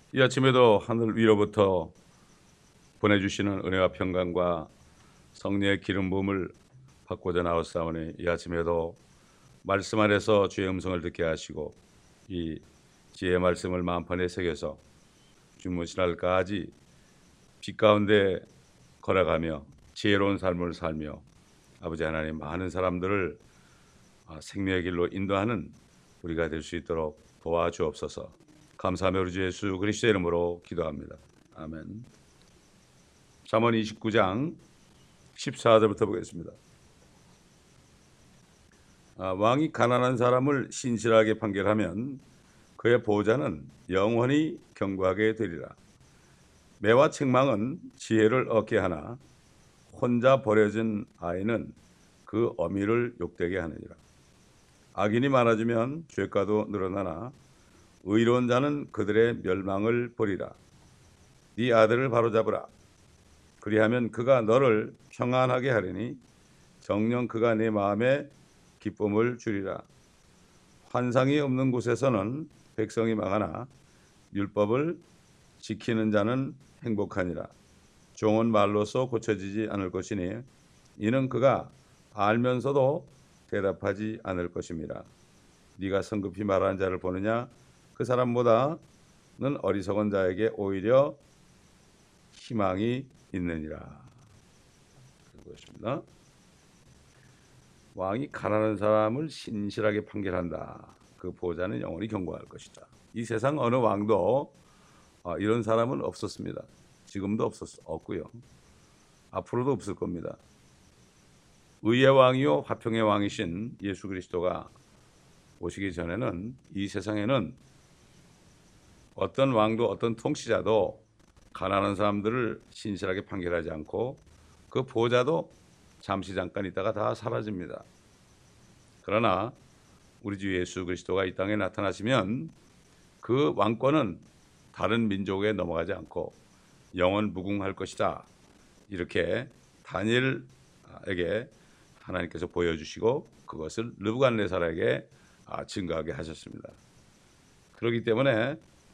이 아침에도 하늘 위로부터 보내주시는 은혜와 평강과 성령의 기름 부음을 받고자 나왔사오니 이 아침에도 말씀 안에서 주의 음성을 듣게 하시고 이 지혜의 말씀을 마음판에 새겨서 주무시날까지 빛 가운데 걸어가며 지혜로운 삶을 살며 아버지 하나님 많은 사람들을 생명의 길로 인도하는 우리가 될 수 있도록 도와주옵소서. 감사하며 우리 주 예수 그리스도의 이름으로 기도합니다. 아멘. 잠언 29장 14절부터 보겠습니다. 왕이 가난한 사람을 신실하게 판결하면 그의 보호자는 영원히 경고하게 되리라. 매와 책망은 지혜를 얻게 하나 혼자 버려진 아이는 그 어미를 욕되게 하느니라. 악인이 많아지면 죄가도 늘어나나 의로운 자는 그들의 멸망을 보리라. 네 아들을 바로잡으라. 그리하면 그가 너를 평안하게 하리니 정녕 그가 네 마음에 기쁨을 주리라. 환상이 없는 곳에서는 백성이 망하나 율법을 지키는 자는 행복하니라. 종은 말로써 고쳐지지 않을 것이니 이는 그가 알면서도 대답하지 않을 것임이라. 네가 성급히 말하는 자를 보느냐? 그 사람보다는 어리석은 자에게 오히려 희망이 있느니라. 그것입니다. 왕이 가난한 사람을 신실하게 판결한다. 그 보호자는 영원히 경고할 것이다. 이 세상 어느 왕도 이런 사람은 없었습니다. 지금도 없고요. 앞으로도 없을 겁니다. 의의 왕이요 화평의 왕이신 예수 그리스도가 오시기 전에는 이 세상에는 어떤 왕도 어떤 통치자도 가난한 사람들을 신실하게 판결하지 않고 그 보호자도 잠시 잠깐 있다가 다 사라집니다. 그러나 우리 주 예수 그리스도가 이 땅에 나타나시면 그 왕권은 다른 민족에 넘어가지 않고 영원 무궁할 것이다. 이렇게 다니엘에게 하나님께서 보여주시고 그것을 느부갓네살에게 증거하게 하셨습니다. 그렇기 때문에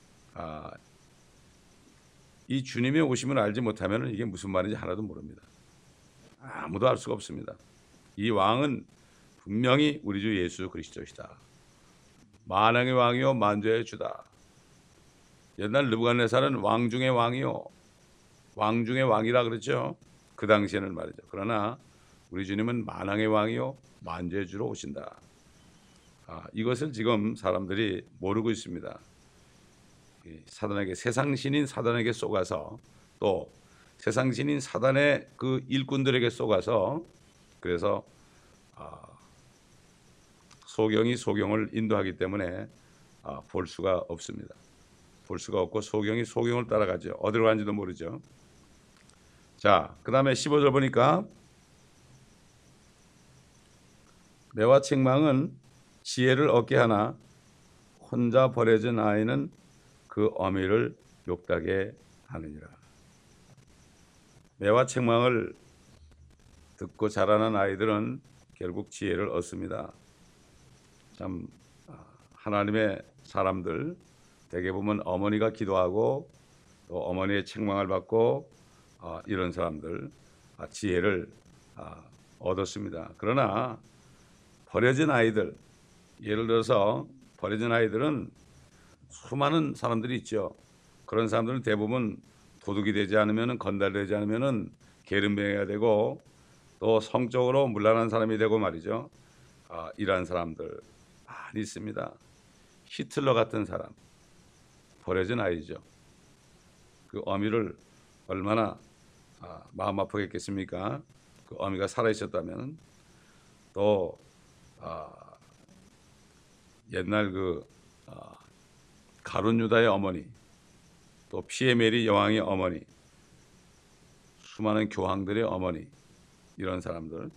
이 주님의 오심을 알지 못하면 이게 무슨 말인지 하나도 모릅니다. 아무도 알 수가 없습니다. 이 왕은 분명히 우리 주 예수 그리스도시다. 만왕의 왕이요 만주의 주다. 옛날 느부갓네살은 왕 중의 왕이요 왕 중의 왕이라 그랬죠. 그 당시에는 말이죠. 그러나 우리 주님은 만왕의 왕이요 만주의 주로 오신다. 이것을 지금 사람들이 모르고 있습니다. 사단에게 세상 신인 사단에게 쏘가서 또 세상 신인 사단의 그 일꾼들에게 쏘가서 그래서 소경이 소경을 인도하기 때문에 볼 수가 없습니다. 볼 수가 없고 소경이 소경을 따라가죠. 어디로 가는지도 모르죠. 자, 그 다음에 15절 보니까 매와 책망은 지혜를 얻게 하나 혼자 버려진 아이는 그 어미를 욕되게 하느니라. 매와 책망을 듣고 자라는 아이들은 결국 지혜를 얻습니다. 참 하나님의 사람들 대개 보면 어머니가 기도하고 또 어머니의 책망을 받고 이런 사람들 지혜를 얻었습니다. 그러나 버려진 아이들, 예를 들어서 버려진 아이들은 수많은 사람들이 있죠. 그런 사람들은 대부분 도둑이 되지 않으면 건달되지 않으면 게으름뱅이가 되고 또 성적으로 문란한 사람이 되고 말이죠. 이러한 사람들 많이 있습니다. 히틀러 같은 사람 버려진 아이죠. 그 어미를 얼마나 마음 아프게 했겠습니까? 그 어미가 살아 있었다면. 또 옛날 그 가룟 유다의 어머니, 또 피에메리 여왕의 어머니, 수많은 교황들의 어머니, 이런 사람들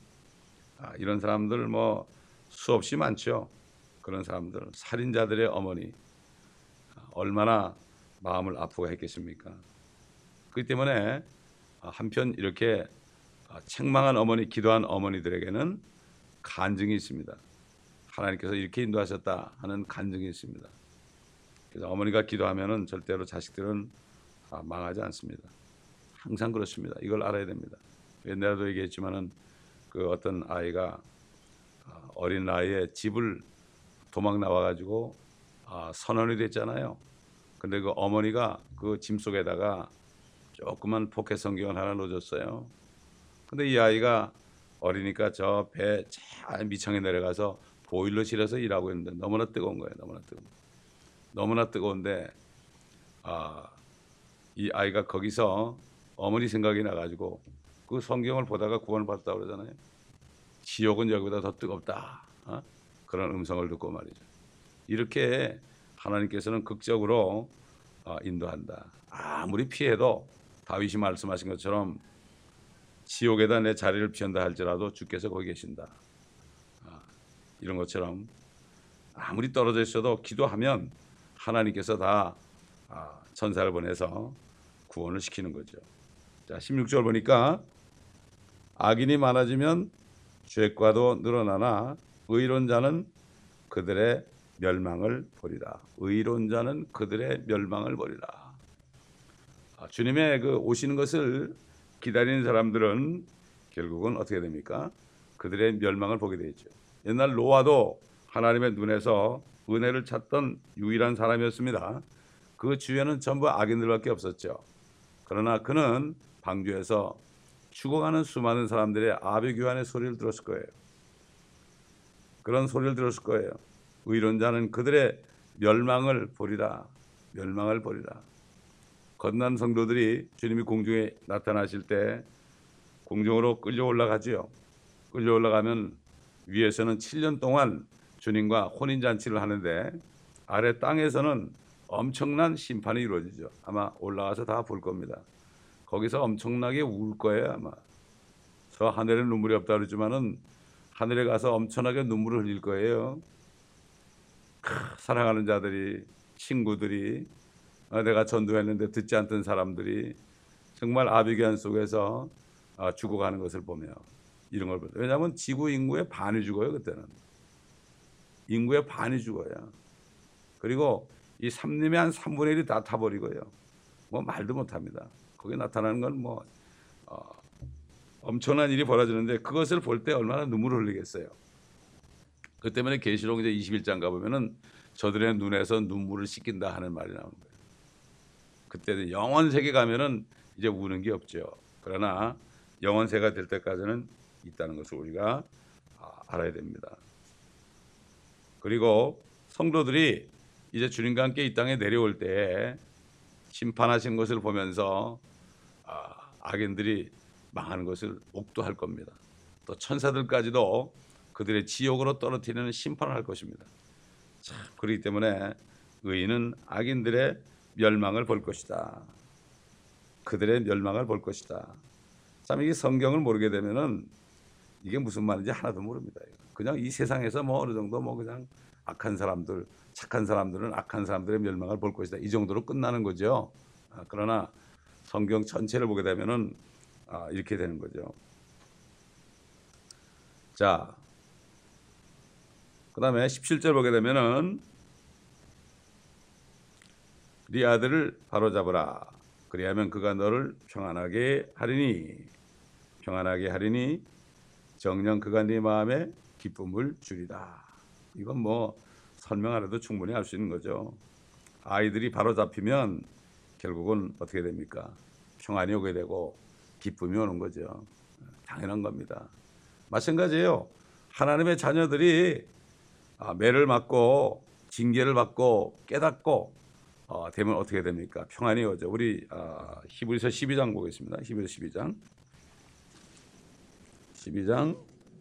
뭐 수없이 많죠. 그런 사람들, 살인자들의 어머니 얼마나 마음을 아프게 했겠습니까? 그렇기 때문에 한편 이렇게 책망한 어머니, 기도한 어머니들에게는 간증이 있습니다. 하나님께서 이렇게 인도하셨다 하는 간증이 있습니다. 그래서 어머니가 기도하면은 절대로 자식들은 망하지 않습니다. 항상 그렇습니다. 이걸 알아야 됩니다. 옛날에도 얘기했지만은 그 어떤 아이가 어린 나이에 집을 도망 나와가지고 선원이 됐잖아요. 근데 그 어머니가 그 짐 속에다가 조그만 포켓 성경을 하나 넣어줬어요. 근데 이 아이가 어리니까 저 배 밑창에 내려가서 보일러실에서 일하고 있는데 너무나 뜨거운 거예요. 너무나 뜨거운데 이 아이가 거기서 어머니 생각이 나가지고 그 성경을 보다가 구원을 받았다 그러잖아요. 지옥은 여기보다 더 뜨겁다. 그런 음성을 듣고 말이죠. 이렇게 하나님께서는 극적으로 인도한다. 아무리 피해도 다윗이 말씀하신 것처럼 지옥에다 내 자리를 피한다 할지라도 주께서 거기 계신다. 이런 것처럼 아무리 떨어져 있어도 기도하면 하나님께서 다 천사를 보내서 구원을 시키는 거죠. 자, 16절 보니까 악인이 많아지면 죄과도 늘어나나 의로운 자는 그들의 멸망을 보리라. 의로운 자는 그들의 멸망을 보리라. 주님의 그 오시는 것을 기다리는 사람들은 결국은 어떻게 됩니까? 그들의 멸망을 보게 되죠. 옛날 노아도 하나님의 눈에서 은혜를 찾던 유일한 사람이었습니다. 그 주위에는 전부 악인들밖에 없었죠. 그러나 그는 방주에서 죽어가는 수많은 사람들의 아비규환의 소리를 들었을 거예요. 그런 소리를 들었을 거예요. 의로운 자는 그들의 멸망을 보리라. 멸망을 보리라. 거듭난 성도들이 주님이 공중에 나타나실 때 공중으로 끌려 올라가지요. 끌려 올라가면 위에서는 7년 동안 주님과 혼인잔치를 하는데 아래 땅에서는 엄청난 심판이 이루어지죠. 아마 올라가서 다 볼 겁니다. 거기서 엄청나게 울 거예요. 아마 저 하늘에 눈물이 없다 그러지만은 하늘에 가서 엄청나게 눈물을 흘릴 거예요. 사랑하는 자들이, 친구들이, 내가 전도했는데 듣지 않던 사람들이 정말 아비규환 속에서 죽어가는 것을 보며 이런 걸 보죠. 왜냐하면 지구 인구의 반이 죽어요. 그때는 인구의 반이 죽어요. 그리고 이 삼림의 한 3분의 1이 다 타버리고요. 뭐 말도 못합니다. 거기 나타나는 건 뭐 엄청난 일이 벌어지는데 그것을 볼 때 얼마나 눈물을 흘리겠어요. 그 때문에 계시록 이제 21장 가보면은 저들의 눈에서 눈물을 씻긴다 하는 말이 나오는 거예요. 그때는 영원 세계 가면은 이제 우는 게 없죠. 그러나 영원 세가 될 때까지는 있다는 것을 우리가 알아야 됩니다. 그리고 성도들이 이제 주님과 함께 이 땅에 내려올 때 심판하신 것을 보면서 악인들이 망하는 것을 목도할 겁니다. 또 천사들까지도 그들의 지옥으로 떨어뜨리는 심판을 할 것입니다. 자, 그렇기 때문에 의인은 악인들의 멸망을 볼 것이다. 그들의 멸망을 볼 것이다. 참 이게 성경을 모르게 되면은 이게 무슨 말인지 하나도 모릅니다. 그냥 이 세상에서 뭐 어느 정도 뭐 그냥 악한 사람들, 착한 사람들은 악한 사람들의 멸망을 볼 것이다. 이 정도로 끝나는 거죠. 그러나 성경 전체를 보게 되면은 이렇게 되는 거죠. 자, 그 다음에 17절 보게 되면은 네 아들을 바로잡으라. 그리하면 그가 너를 평안하게 하리니 정녕 그가 네 마음에 기쁨을 주리라. 이건 뭐 설명 안 해도 충분히 알 수 있는 거죠. 아이들이 바로잡히면 결국은 어떻게 됩니까? 평안이 오게 되고 기쁨이 오는 거죠. 당연한 겁니다. 마찬가지예요. 하나님의 자녀들이 매를 맞고 징계를 받고 깨닫고 되면 어떻게 됩니까? 평안이 오죠. 우리 히브리서 12장 보겠습니다. 히브리서 12장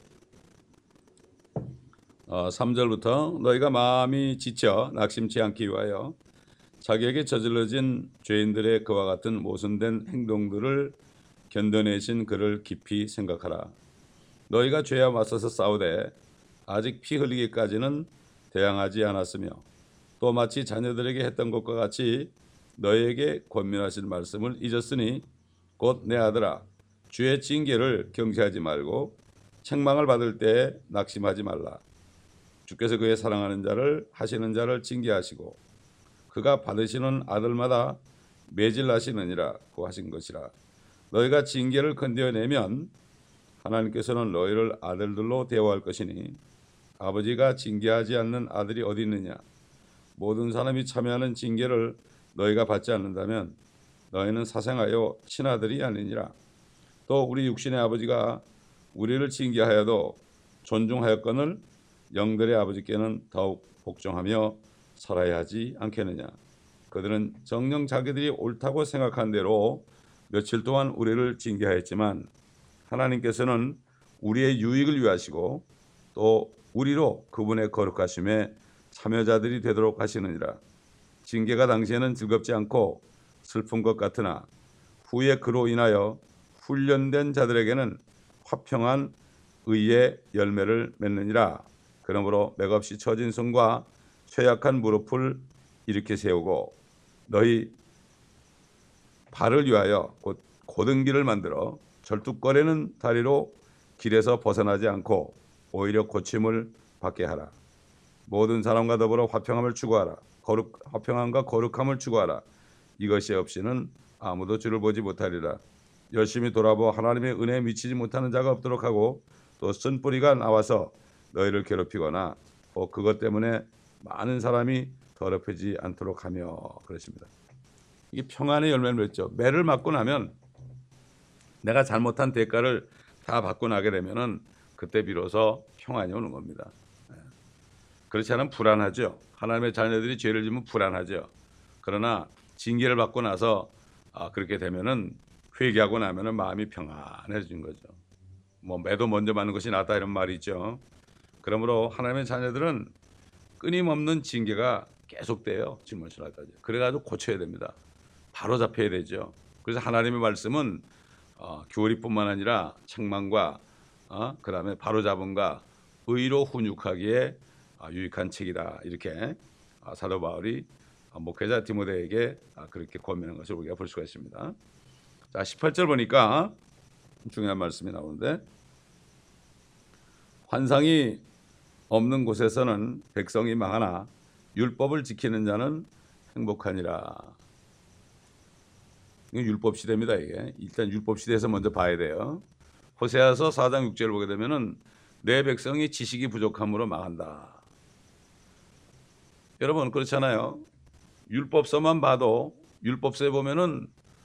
3절부터 너희가 마음이 지쳐 낙심치 않기 위하여 자기에게 저질러진 죄인들의 그와 같은 모순된 행동들을 견뎌내신 그를 깊이 생각하라. 너희가 죄와 맞서서 싸우되 아직 피 흘리기까지는 대항하지 않았으며 또 마치 자녀들에게 했던 것과 같이 너희에게 권면하신 말씀을 잊었으니 곧 내 아들아 주의 징계를 경시하지 말고 책망을 받을 때에 낙심하지 말라. 주께서 그의 사랑하는 자를 하시는 자를 징계하시고 그가 받으시는 아들마다 매질나시느니라 구하신 것이라. 너희가 징계를 건드려내면 하나님께서는 너희를 아들들로 대우할 것이니 아버지가 징계하지 않는 아들이 어디 있느냐. 모든 사람이 참여하는 징계를 너희가 받지 않는다면 너희는 사생하여 친아들이 아니니라. 또 우리 육신의 아버지가 우리를 징계하여도 존중하였거늘 영들의 아버지께는 더욱 복종하며 살아야 하지 않겠느냐. 그들은 정녕 자기들이 옳다고 생각한 대로 며칠 동안 우리를 징계하였지만 하나님께서는 우리의 유익을 위하시고 또 우리로 그분의 거룩하심에 참여자들이 되도록 하시느니라. 징계가 당시에는 즐겁지 않고 슬픈 것 같으나 후에 그로 인하여 훈련된 자들에게는 화평한 의의 열매를 맺느니라. 그러므로 맥없이 처진 손과 쇠약한 무릎을 일으켜 세우고 너희 발을 위하여 곧 고등기를 만들어 절뚝거리는 다리로 길에서 벗어나지 않고 오히려 고침을 받게 하라. 모든 사람과 더불어 화평함을 추구하라. 화평함과 거룩함을 추구하라. 이것이 없이는 아무도 주를 보지 못하리라. 열심히 돌아보아 하나님의 은혜에 미치지 못하는 자가 없도록 하고 또 쓴뿌리가 나와서 너희를 괴롭히거나 그것 때문에 많은 사람이 더럽혀지지 않도록 하며 그러십니다. 이게 평안의 열매를 맺죠. 매를 맞고 나면 내가 잘못한 대가를 다 받고 나게 되면은 그때 비로소 평안이 오는 겁니다. 그렇지 않으면 불안하죠. 하나님의 자녀들이 죄를 지으면 불안하죠. 그러나 징계를 받고 나서 그렇게 되면은 회개하고 나면은 마음이 평안해진 거죠. 뭐 매도 먼저 맞는 것이 낫다 이런 말이 있죠. 그러므로 하나님의 자녀들은 끊임없는 징계가 계속돼요. 질문실까지. 그래가지고 고쳐야 됩니다. 바로 잡혀야 되죠. 그래서 하나님의 말씀은 교리뿐만 아니라 책망과 그다음에 바로잡음과 의로 훈육하기에 유익한 책이다. 이렇게 사도 바울이 목회자 디모데에게 그렇게 권면한 것을 우리가 볼 수가 있습니다. 자, 18절 보니까 중요한 말씀이 나오는데 환상이 없는 곳에서는 백성이 망하나 율법을 지키는 자는 행복하니라. 이게 율법 시대입니다. 이게 일단 율법 시대에서 먼저 봐야 돼요. 호세아서 4장 6절을 보게 되면은 내 백성이 지식이 부족함으로 망한다. 여러분 그렇잖아요. 율법서만 봐도 율법서에 보면은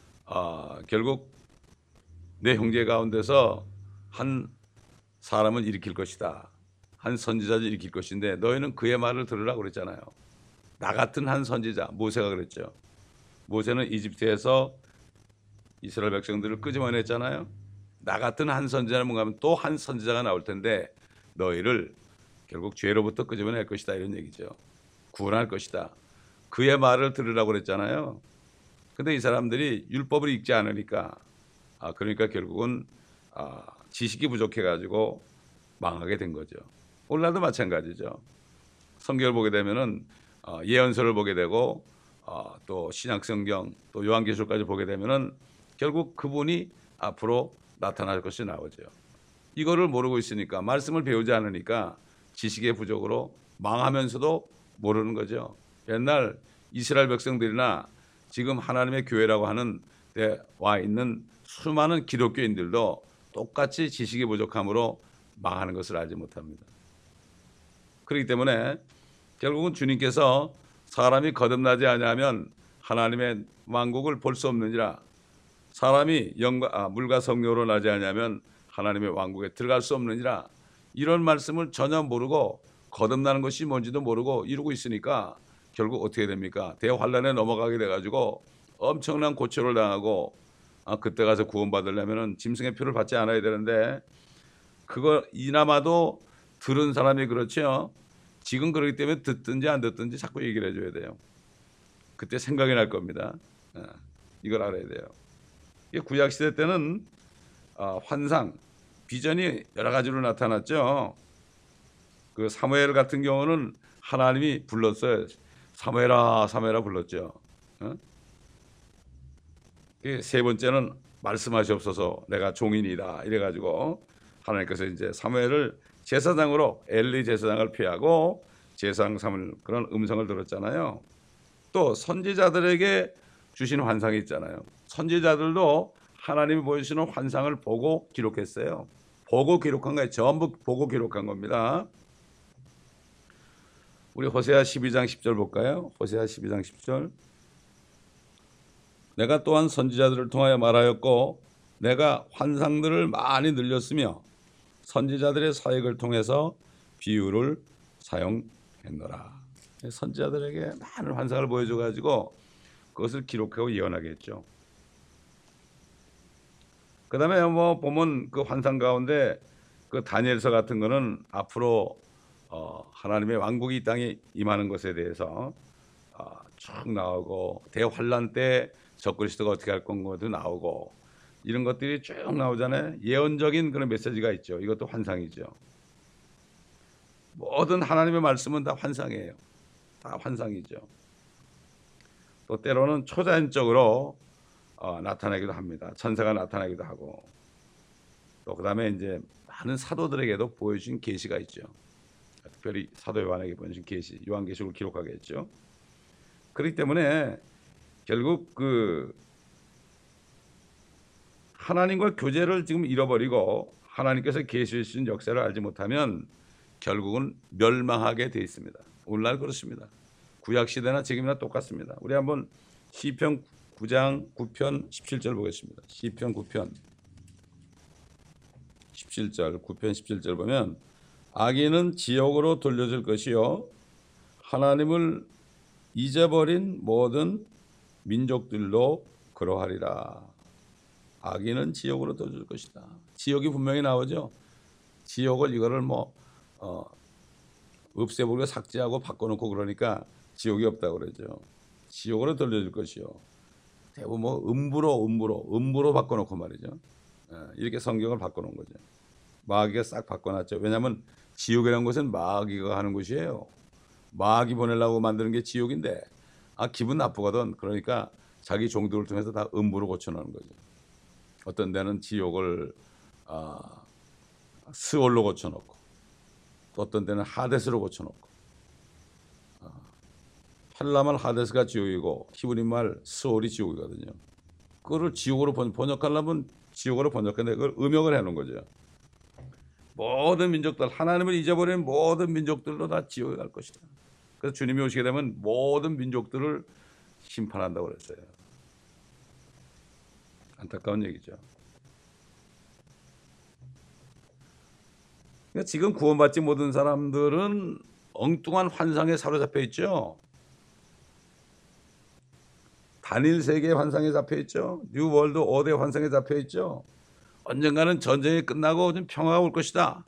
결국 내 형제 가운데서 한 사람을 일으킬 것이다. 한 선지자를 일으킬 것인데 너희는 그의 말을 들으라고 그랬잖아요. 나 같은 한 선지자 모세가 그랬죠. 모세는 이집트에서 이스라엘 백성들을 끄집어냈잖아요. 나 같은 한 선지자를 뭔가 하면 또 한 선지자가 나올 텐데 너희를 결국 죄로부터 끄집어낼 것이다 이런 얘기죠. 구원할 것이다. 그의 말을 들으라고 그랬잖아요. 근데 이 사람들이 율법을 읽지 않으니까 그러니까 결국은 지식이 부족해가지고 망하게 된 거죠. 오늘날도 마찬가지죠. 성경을 보게 되면은 예언서를 보게 되고 또 신약성경 또 요한계시록까지 보게 되면은 결국 그분이 앞으로 나타날 것이 나오죠. 이거를 모르고 있으니까 말씀을 배우지 않으니까 지식의 부족으로 망하면서도 모르는 거죠. 옛날 이스라엘 백성들이나 지금 하나님의 교회라고 하는 데 와 있는 수많은 기독교인들도 똑같이 지식이 부족함으로 망하는 것을 알지 못합니다. 그렇기 때문에 결국은 주님께서 사람이 거듭나지 아니하면 하나님의 왕국을 볼 수 없느니라. 사람이 물과 성령으로 나지 아니하면 하나님의 왕국에 들어갈 수 없느니라. 이런 말씀을 전혀 모르고 거듭나는 것이 뭔지도 모르고 이러고 있으니까 결국 어떻게 됩니까? 대환란에 넘어가게 돼가지고 엄청난 고초를 당하고 그때 가서 구원받으려면 짐승의 표를 받지 않아야 되는데 그거 이나마도 들은 사람이 그렇죠. 지금 그렇기 때문에 듣든지 안 듣든지 자꾸 얘기를 해줘야 돼요. 그때 생각이 날 겁니다. 이걸 알아야 돼요. 구약시대 때는 환상, 비전이 여러 가지로 나타났죠. 그 사무엘 같은 경우는 하나님이 불렀어요. 사무엘아 사무엘아 불렀죠. 세 번째는 말씀하시옵소서 내가 종인이다 이래가지고 하나님께서 이제 사무엘을 제사장으로 엘리 제사장을 피하고 제사장 삼을 그런 음성을 들었잖아요. 또 선지자들에게 주신 환상이 있잖아요. 선지자들도 하나님이 보여주시는 환상을 보고 기록했어요. 보고 기록한 거예요. 전부 보고 기록한 겁니다. 우리 호세아 12장 10절 볼까요? 호세아 12장 10절. 내가 또한 선지자들을 통하여 말하였고 내가 환상들을 많이 늘렸으며 선지자들의 사역을 통해서 비유를 사용했노라. 선지자들에게 많은 환상을 보여줘가지고 그것을 기록하고 예언하게 했죠. 그 다음에 뭐 보면 그 환상 가운데 그 다니엘서 같은 거는 앞으로 하나님의 왕국이 이 땅에 임하는 것에 대해서 쭉 나오고 대환란 때 적그리스도가 어떻게 할 건가도 나오고 이런 것들이 쭉 나오잖아요. 예언적인 그런 메시지가 있죠. 이것도 환상이죠. 모든 하나님의 말씀은 다 환상이에요. 다 환상이죠. 또 때로는 초자연적으로 나타나기도 합니다. 천사가 나타나기도 하고 또 그다음에 이제 많은 사도들에게도 보여준 계시가 있죠. 특별히 사도 요한에게 보여준 계시, 요한계시록을 기록하게 했죠. 그렇기 때문에 결국 그 하나님과 교제를 지금 잃어버리고 하나님께서 계시해 주신 역사를 알지 못하면 결국은 멸망하게 돼 있습니다. 오늘날 그렇습니다. 구약 시대나 지금이나 똑같습니다. 우리 한번 시편 9장 9편 17절 보겠습니다. 시편 9편 17절 9편 17절 보면 악인은 지옥으로 돌려질 것이요 하나님을 잊어버린 모든 민족들도 그러하리라. 악인은 지옥으로 돌려질 것이다. 지옥이 분명히 나오죠. 지옥을 이거를 뭐 없애버리고 삭제하고 바꿔놓고 그러니까 지옥이 없다고 그러죠. 지옥으로 돌려질 것이요. 대부분 뭐 음부로 바꿔놓고 말이죠. 이렇게 성경을 바꿔놓은 거죠. 마귀가 싹 바꿔놨죠. 왜냐하면 지옥이라는 것은 마귀가 하는 곳이에요. 마귀 보내려고 만드는 게 지옥인데 기분 나쁘거든. 그러니까 자기 종들을 통해서 다 음부로 고쳐놓는 거죠. 어떤 데는 지옥을 스올로 고쳐놓고 또 어떤 데는 하데스로 고쳐놓고 헬라말 하데스가 지옥이고 히브리말 스올이 지옥이거든요. 그거를 지옥으로 번역하려면 지옥으로 번역하는데 그걸 음역을 해놓은 거죠. 모든 민족들, 하나님을 잊어버린 모든 민족들도 다 지옥에 갈 것이다. 그래서 주님이 오시게 되면 모든 민족들을 심판한다고 그랬어요. 안타까운 얘기죠. 그러니까 지금 구원받지 못한 사람들은 엉뚱한 환상에 사로잡혀 있죠. 단일 세계의 환상에 잡혀 있죠. 뉴 월드 오더의 환상에 잡혀 있죠. 언젠가는 전쟁이 끝나고 좀 평화가 올 것이다.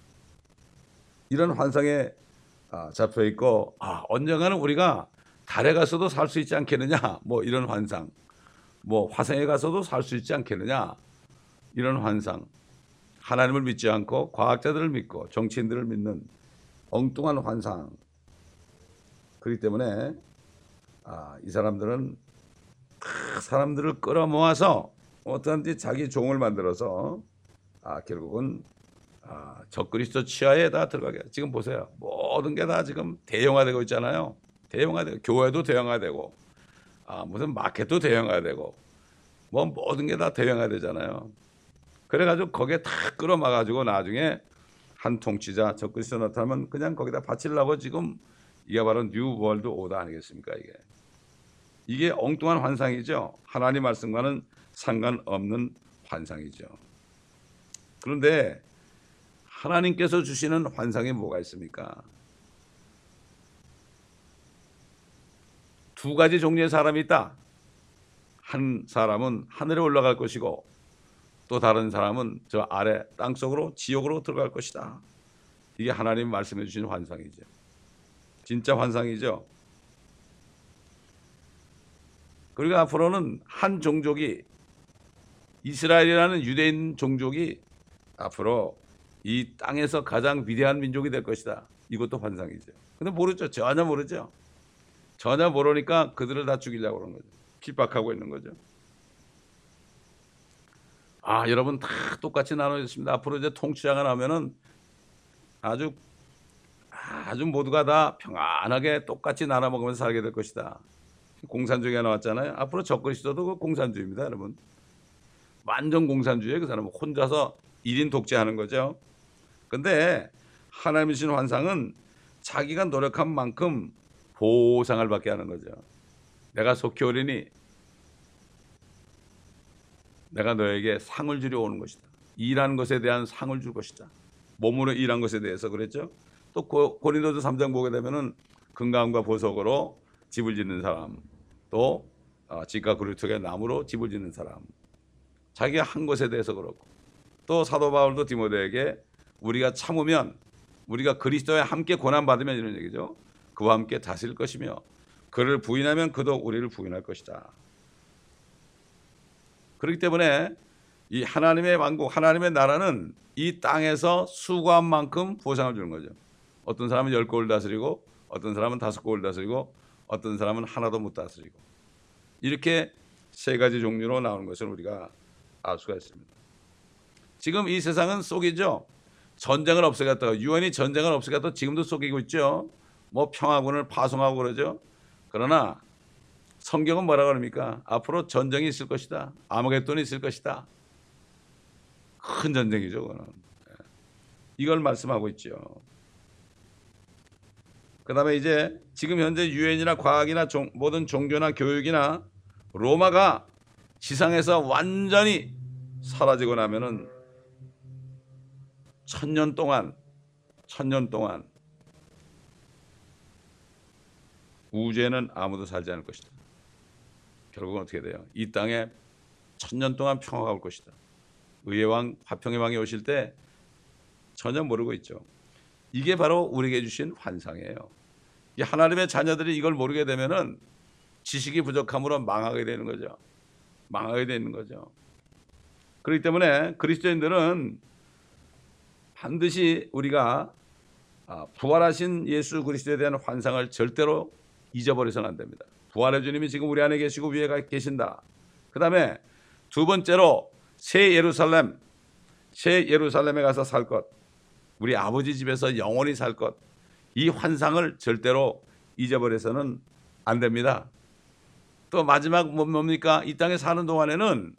이런 환상에 잡혀 있고 언젠가는 우리가 달에 가서도 살 수 있지 않겠느냐. 뭐 이런 환상. 뭐 화성에 가서도 살 수 있지 않겠느냐. 이런 환상. 하나님을 믿지 않고 과학자들을 믿고 정치인들을 믿는 엉뚱한 환상. 그렇기 때문에 이 사람들은 사람들을 끌어모아서 어떠한지 자기 종을 만들어서 결국은 적그리스도 치하에 다 들어가게. 지금 보세요. 모든 게 다 지금 대형화되고 있잖아요. 대형화되고 교회도 대형화되고 무슨 마켓도 대형화되고 뭐 모든 게 다 대형화되잖아요. 그래가지고 거기에 다 끌어막아가지고 나중에 한 통치자 적그리스도 나타나면 그냥 거기다 바치려고 지금 이게 바로 뉴 월드 오더 아니겠습니까? 이게 엉뚱한 환상이죠. 하나님 말씀과는 상관없는 환상이죠. 그런데 하나님께서 주시는 환상이 뭐가 있습니까? 두 가지 종류의 사람이 있다. 한 사람은 하늘에 올라갈 것이고 또 다른 사람은 저 아래 땅속으로 지옥으로 들어갈 것이다. 이게 하나님 말씀해 주신 환상이죠. 진짜 환상이죠. 그리고 앞으로는 한 종족이 이스라엘이라는 유대인 종족이 앞으로 이 땅에서 가장 위대한 민족이 될 것이다. 이것도 환상이죠. 근데 모르죠. 전혀 모르죠. 전혀 모르니까 그들을 다 죽이려고 그러는 거죠. 핍박하고 있는 거죠. 여러분 다 똑같이 나눠졌습니다. 앞으로 이제 통치자가 나오면은 아주 모두가 다 평안하게 똑같이 나눠 먹으면서 살게 될 것이다. 공산주의가 나왔잖아요. 앞으로 적그리스도도 그 공산주의입니다, 여러분. 완전 공산주의예요. 그 사람은 혼자서 1인 독재하는 거죠. 근데 하나님이 주신 환상은 자기가 노력한 만큼 보상을 받게 하는 거죠. 내가 속히 오리니 내가 너에게 상을 주려 오는 것이다. 일한 것에 대한 상을 줄 것이다. 몸으로 일한 것에 대해서 그랬죠. 또 고린도서 3장 보게 되면은 금감과 보석으로 집을 짓는 사람, 또 집과 그루터기의 나무로 집을 짓는 사람, 자기가 한 것에 대해서 그렇고, 또 사도 바울도 디모데에게 우리가 참으면, 우리가 그리스도와 함께 고난받으면 이런 얘기죠. 그와 함께 다스릴 것이며 그를 부인하면 그도 우리를 부인할 것이다. 그렇기 때문에 이 하나님의 왕국, 하나님의 나라는 이 땅에서 수고한 만큼 보상을 주는 거죠. 어떤 사람은 10국을 다스리고, 어떤 사람은 5국을 다스리고, 어떤 사람은 하나도 못 다스리고, 이렇게 세 가지 종류로 나오는 것을 우리가 알 수가 있습니다. 지금 이 세상은 속이죠. 전쟁을 없애겠다고, 유엔이 전쟁을 없애겠다고 지금도 속이고 있죠. 뭐 평화군을 파송하고 그러죠. 그러나 성경은 뭐라고 합니까? 앞으로 전쟁이 있을 것이다. 아마겟돈이 있을 것이다. 큰 전쟁이죠, 그거는. 이걸 말씀하고 있죠. 그 다음에 이제 지금 현재 유엔이나 과학이나 모든 종교나 교육이나 로마가 지상에서 완전히 사라지고 나면은 1000년 동안 우주에는 아무도 살지 않을 것이다. 결국은 어떻게 돼요? 이 땅에 1000년 동안 평화가 올 것이다. 의의 왕, 화평의 왕이 오실 때 전혀 모르고 있죠. 이게 바로 우리에게 주신 환상이에요. 이 하나님의 자녀들이 이걸 모르게 되면은 지식이 부족함으로 망하게 되는 거죠. 망하게 되는 거죠. 그렇기 때문에 그리스도인들은 반드시 우리가 부활하신 예수 그리스도에 대한 환상을 절대로 잊어버려서는 안 됩니다. 부활의 주님이 지금 우리 안에 계시고 위에 계신다. 그 다음에 두 번째로 새 예루살렘에 가서 살 것, 우리 아버지 집에서 영원히 살 것, 이 환상을 절대로 잊어버려서는 안 됩니다. 또 마지막 뭡니까? 이 땅에 사는 동안에는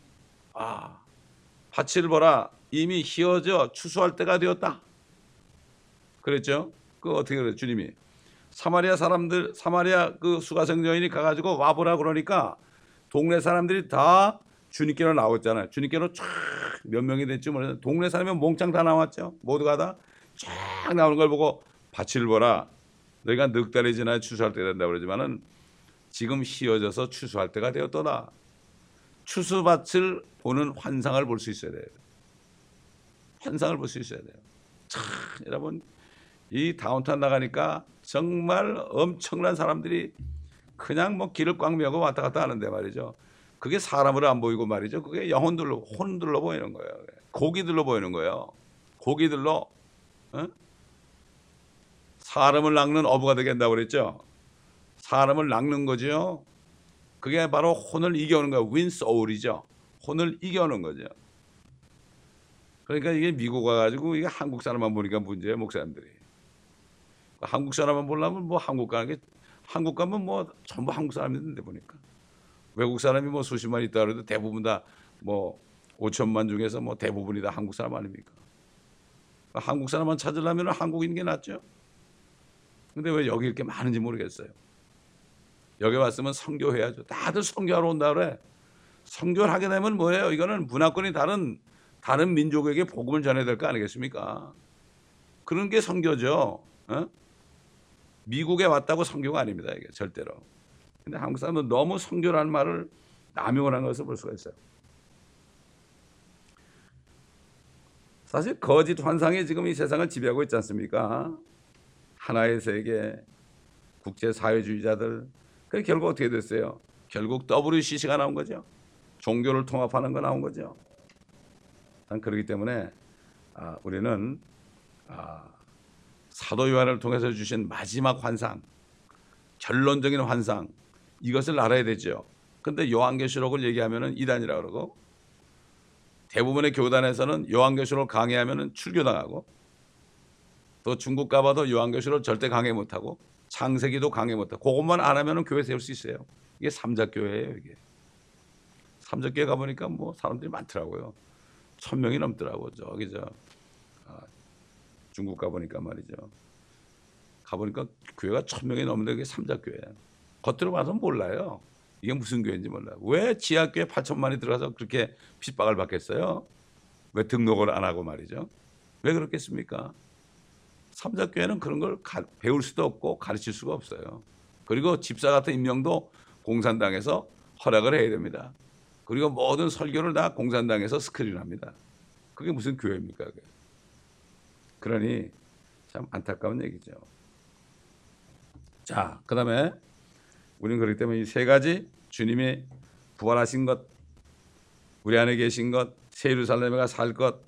밭을 보라, 이미 희어져 추수할 때가 되었다. 그랬죠? 그 어떻게 그래요? 주님이 사마리아 그 수가성 여인이 가가지고 와보라 그러니까 동네 사람들이 다 주님께로 나왔잖아요. 주님께로 쫙 몇 명이 됐지 모르겠어요. 동네 사람이 몽창 다 나왔죠. 모두가 다 쫙 나오는 걸 보고 밭을 보라, 너희가 넉 달이 지나야 추수할 때가 된다고 그러지만은 지금 희어져서 추수할 때가 되었도다. 추수밭을 보는 환상을 볼 수 있어야 돼요. 환상을 볼 수 있어야 돼요. 참, 여러분, 이 다운타운 나가니까 정말 엄청난 사람들이 그냥 뭐 길을 꽉 메고 왔다 갔다 하는데 말이죠. 그게 사람으로 안 보이고 말이죠. 그게 영혼들로, 혼들로 보이는 거예요. 고기들로 보이는 거예요. 고기들로. 사람을 낚는 어부가 되겠다고 그랬죠. 사람을 낚는 거죠. 그게 바로 혼을 이겨오는 거예요. win soul이죠. 혼을 이겨오는 거죠. 그러니까 이게 미국 와가지고 이게 한국 사람만 보니까 문제예요, 목사님들이. 한국 사람만 보려면 뭐 한국 가면 뭐 전부 한국 사람인데 보니까 외국 사람이 뭐 수십만 있다 그래도 대부분 다 뭐 5천만 중에서 뭐 대부분이 다 한국 사람 아닙니까? 한국 사람만 찾으려면 한국인 게 낫죠. 근데 왜 여기 이렇게 많은지 모르겠어요. 여기 왔으면 선교해야죠. 다들 선교하러 온다 그래. 선교를 하게 되면 뭐예요? 이거는 문화권이 다른 민족에게 복음을 전해야 될 거 아니겠습니까? 그런 게 선교죠. 미국에 왔다고 선교가 아닙니다. 이게 절대로. 근데 한국 사람은 너무 선교라는 말을 남용을 한 것을 볼 수가 있어요. 사실 거짓 환상이 지금 이 세상을 지배하고 있지 않습니까? 하나의 세계, 국제사회주의자들. 그게 결국 어떻게 됐어요? 결국 WCC가 나온 거죠. 종교를 통합하는 거 나온 거죠. 그렇기 때문에 우리는 사도 요한을 통해서 주신 마지막 환상, 결론적인 환상, 이것을 알아야 되죠. 그런데 요한계시록을 얘기하면 이단이라고 그러고, 대부분의 교단에서는 요한계시록을 강의하면 출교당하고, 또 중국 가봐도 요한계시록을 절대 강의 못하고 창세기도 강해 못하고 그것만 안 하면 교회 세울 수 있어요. 이게 삼작교회예요. 이게 삼작교회 가보니까 뭐 사람들이 많더라고요. 1000명이 넘더라고. 저기 중국 가보니까 말이죠. 가보니까 교회가 1000명이 넘는데 그게 삼작교회야. 겉으로 봐서 몰라요. 이게 무슨 교회인지 몰라요. 왜 지하교회 8천만이 들어가서 그렇게 핍박을 받겠어요? 왜 등록을 안 하고 말이죠. 왜 그렇겠습니까? 삼작교회는 그런 걸 배울 수도 없고 가르칠 수가 없어요. 그리고 집사 같은 임명도 공산당에서 허락을 해야 됩니다. 그리고 모든 설교를 다 공산당에서 스크린합니다. 그게 무슨 교회입니까? 그게. 그러니 참 안타까운 얘기죠. 자, 그 다음에 우리는 그렇기 때문에 이 세 가지 주님이 부활하신 것, 우리 안에 계신 것, 새 예루살렘에 살 것,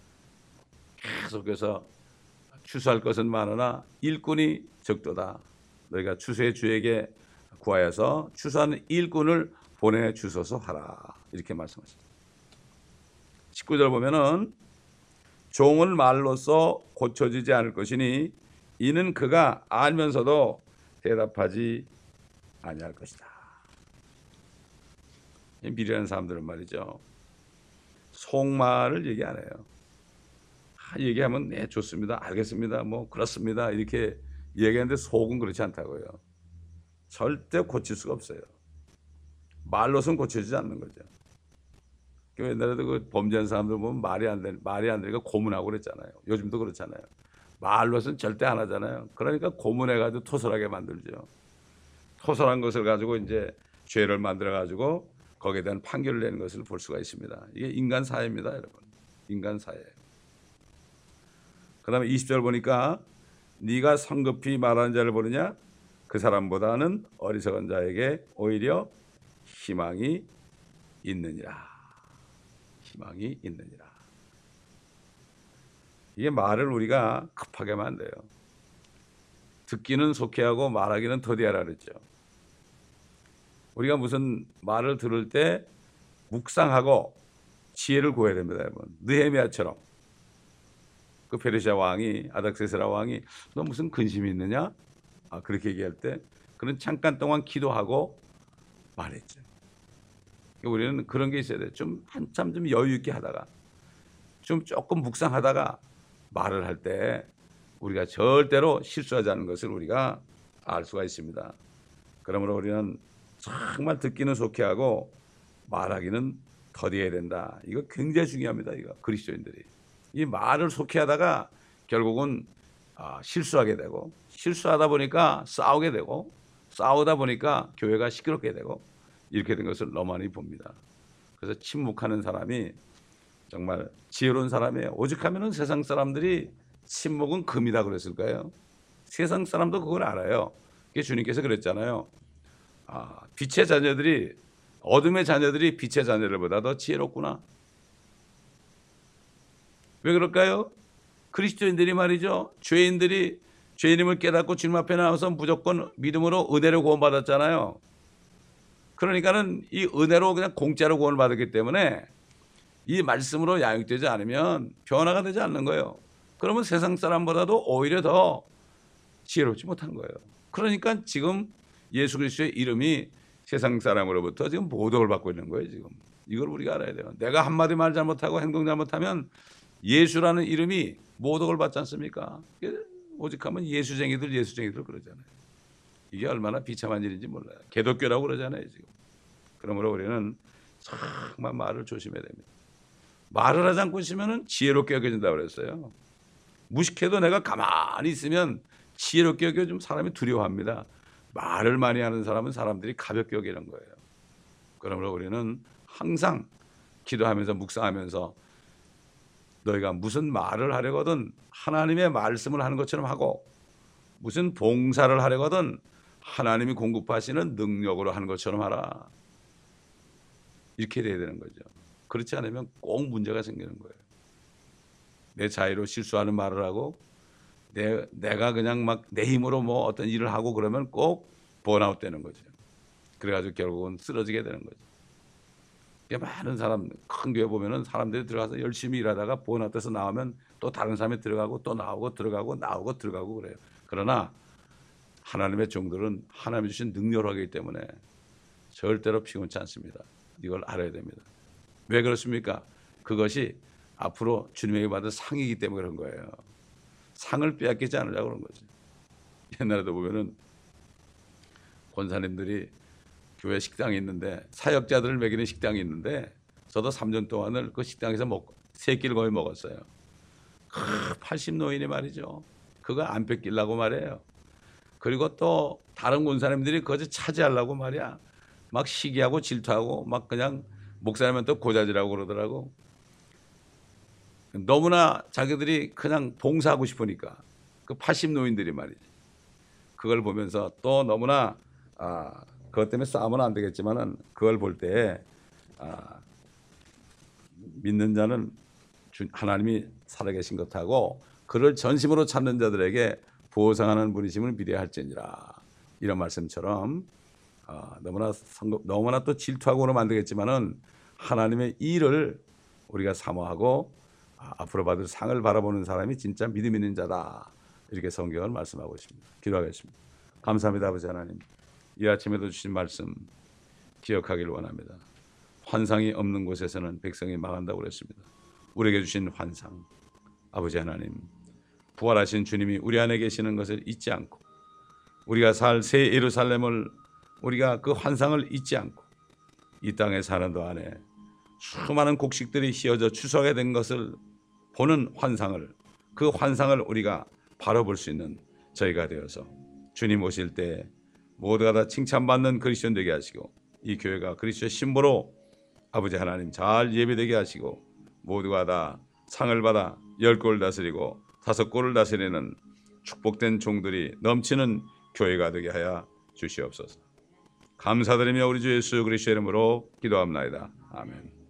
계속해서 추수할 것은 많으나 일꾼이 적도다. 너희가 추수의 주에게 구하여서 추수하는 일꾼을 보내주소서 하라. 이렇게 말씀하셨습니다. 19절 보면은 종은 말로써 고쳐지지 않을 것이니 이는 그가 알면서도 대답하지 아니할 것이다. 미련한 사람들은 말이죠. 속말을 얘기 안 해요. 얘기하면 네 좋습니다. 알겠습니다. 뭐 그렇습니다. 이렇게 얘기하는데 속은 그렇지 않다고요. 절대 고칠 수가 없어요. 말로서는 고쳐지지 않는 거죠. 옛날에도 그 범죄한 사람들 보면 말이 안 되니까 고문하고 그랬잖아요. 요즘도 그렇잖아요. 말로서는 절대 안 하잖아요. 그러니까 고문해가지고 토설하게 만들죠. 토설한 것을 가지고 이제 죄를 만들어가지고 거기에 대한 판결을 내는 것을 볼 수가 있습니다. 이게 인간 사회입니다, 여러분. 인간 사회. 그 다음에 20절 보니까 네가 성급히 말하는 자를 보느냐? 그 사람보다는 어리석은 자에게 오히려 희망이 있느니라. 희망이 있느니라. 이게 말을 우리가 급하게 하면 안 돼요. 듣기는 속히하고 말하기는 더디하라 그랬죠. 우리가 무슨 말을 들을 때 묵상하고 지혜를 구해야 됩니다, 여러분. 느헤미야처럼 그 페르시아 왕이 아닥세스라 왕이 너 무슨 근심이 있느냐? 그렇게 얘기할 때 그는 잠깐 동안 기도하고 말했죠. 우리는 그런 게 있어야 돼. 좀 한참 좀 여유 있게 하다가 좀 조금 묵상하다가 말을 할 때 우리가 절대로 실수하지 않는 것을 우리가 알 수가 있습니다. 그러므로 우리는 정말 듣기는 속히 하고 말하기는 더디해야 된다. 이거 굉장히 중요합니다. 이거 그리스도인들이 이 말을 속히 하다가 결국은 실수하게 되고 실수하다 보니까 싸우게 되고 싸우다 보니까 교회가 시끄럽게 되고 이렇게 된 것을 너무 많이 봅니다. 그래서 침묵하는 사람이 정말 지혜로운 사람이에요. 오죽하면 세상 사람들이 침묵은 금이다 그랬을까요? 세상 사람도 그걸 알아요. 그게 주님께서 그랬잖아요. 빛의 자녀들이 어둠의 자녀들이 빛의 자녀들보다 더 지혜롭구나. 왜 그럴까요? 그리스도인들이 말이죠. 죄인들이 죄인임을 깨닫고 주님 앞에 나와서 무조건 믿음으로 은혜로 구원받았잖아요. 그러니까는 이 은혜로 그냥 공짜로 구원을 받았기 때문에 이 말씀으로 양육되지 않으면 변화가 되지 않는 거예요. 그러면 세상 사람보다도 오히려 더 지혜롭지 못한 거예요. 그러니까 지금 예수 그리스도의 이름이 세상 사람으로부터 지금 모독을 받고 있는 거예요. 지금 이걸 우리가 알아야 돼요. 내가 한마디 말 잘못하고 행동 잘못하면 예수라는 이름이 모독을 받지 않습니까? 오직하면 예수쟁이들 그러잖아요. 이게 얼마나 비참한 일인지 몰라요. 개독교라고 그러잖아요. 지금. 그러므로 우리는 정말 말을 조심해야 됩니다. 말을 하지 않고 있으면 지혜롭게 여겨진다고 그랬어요. 무식해도 내가 가만히 있으면 지혜롭게 여겨지면 사람이 두려워합니다. 말을 많이 하는 사람은 사람들이 가볍게 여기는 거예요. 그러므로 우리는 항상 기도하면서 묵상하면서 너희가 무슨 말을 하려거든 하나님의 말씀을 하는 것처럼 하고 무슨 봉사를 하려거든 하나님이 공급하시는 능력으로 하는 것처럼 하라. 이렇게 돼야 되는 거죠. 그렇지 않으면 꼭 문제가 생기는 거예요. 내 자유로 실수하는 말을 하고 내가 그냥 막 내 힘으로 뭐 어떤 일을 하고 그러면 꼭 번아웃 되는 거죠. 그래가지고 결국은 쓰러지게 되는 거죠. 많은 사람 큰 교회 보면은 사람들이 들어가서 열심히 일하다가 번아웃돼서 나오면 또 다른 사람이 들어가고 또 나오고 들어가고 나오고 들어가고 그래요. 그러나 하나님의 종들은 하나님이 주신 능력을 하기 때문에 절대로 피곤치 않습니다. 이걸 알아야 됩니다. 왜 그렇습니까? 그것이 앞으로 주님에게 받을 상이기 때문에 그런 거예요. 상을 빼앗기지 않으려고 그런 거지. 옛날에도 보면은 권사님들이 교회 식당이 있는데 사역자들을 먹이는 식당이 있는데 저도 3년 동안을 그 식당에서 세 끼를 거의 먹었어요. 80노인이 말이죠. 그거 안 뺏기려고 말이에요. 그리고 또 다른 권사님들이 그것을 차지하려고 말이야. 막 시기하고 질투하고 막 그냥 목사님한테 고자질하고 그러더라고. 너무나 자기들이 그냥 봉사하고 싶으니까 그 80노인들이 말이지. 그걸 보면서 또 너무나 그것 때문에 싸우면 안 되겠지만은 그걸 볼 때 믿는 자는 하나님이 살아계신 것하고 그를 전심으로 찾는 자들에게 보상하는 분이심을 비례할지니라. 이런 말씀처럼 너무나 또 질투하고 그러면 안 되겠지만은 하나님의 일을 우리가 사모하고 앞으로 받을 상을 바라보는 사람이 진짜 믿음 있는 자다. 이렇게 성경을 말씀하고 있습니다. 기도하겠습니다. 감사합니다, 아버지 하나님. 이 아침에도 주신 말씀 기억하기를 원합니다. 환상이 없는 곳에서는 백성이 망한다고 그랬습니다. 우리에게 주신 환상, 아버지 하나님, 부활하신 주님이 우리 안에 계시는 것을 잊지 않고 우리가 살 새 예루살렘을 우리가 그 환상을 잊지 않고 이 땅에 사는 동안에 수많은 곡식들이 휘어져 추수하게 된 것을 보는 환상을, 그 환상을 우리가 바라볼 수 있는 저희가 되어서 주님 오실 때 모두가 다 칭찬받는 그리스도인 되게 하시고 이 교회가 그리스도의 신부로 아버지 하나님 잘 예배되게 하시고 모두가 다 상을 받아 10골을 다스리고 5골을 다스리는 축복된 종들이 넘치는 교회가 되게 하여 주시옵소서. 감사드리며 우리 주 예수 그리스도의 이름으로 기도합나이다. 아멘.